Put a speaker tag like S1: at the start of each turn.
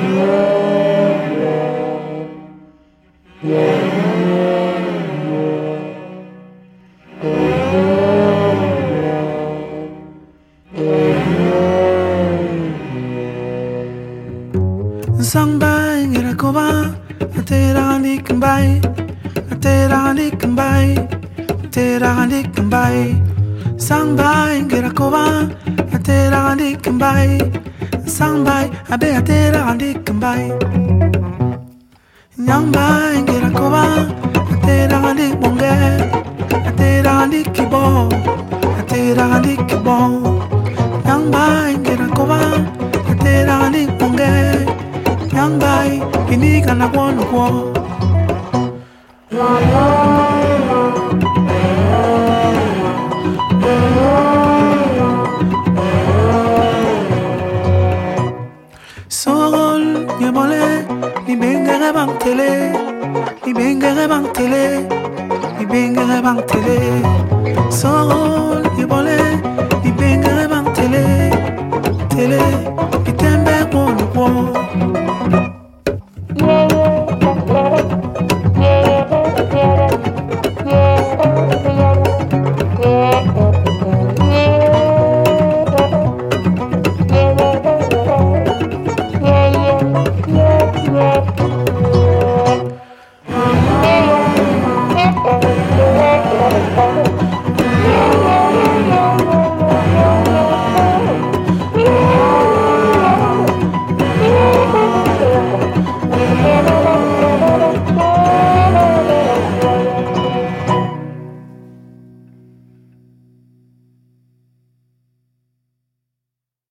S1: Sang bay ngira koba atera ni kembay atera ni kembay atera ni kembay sang bay ngira koba atera ni kembay sang bay abe atera ni kembay nyang bay ngira koba atera ni bonge atera ni kibo nyang bay ngira koba atera ni bonge Young guy, you need gonna one war. Sol, you mole, ni benga bang tele, ni benga bang tele, ni benga bang tele. Sol, you mole, ni benga bang tele, tele, you tembe one war.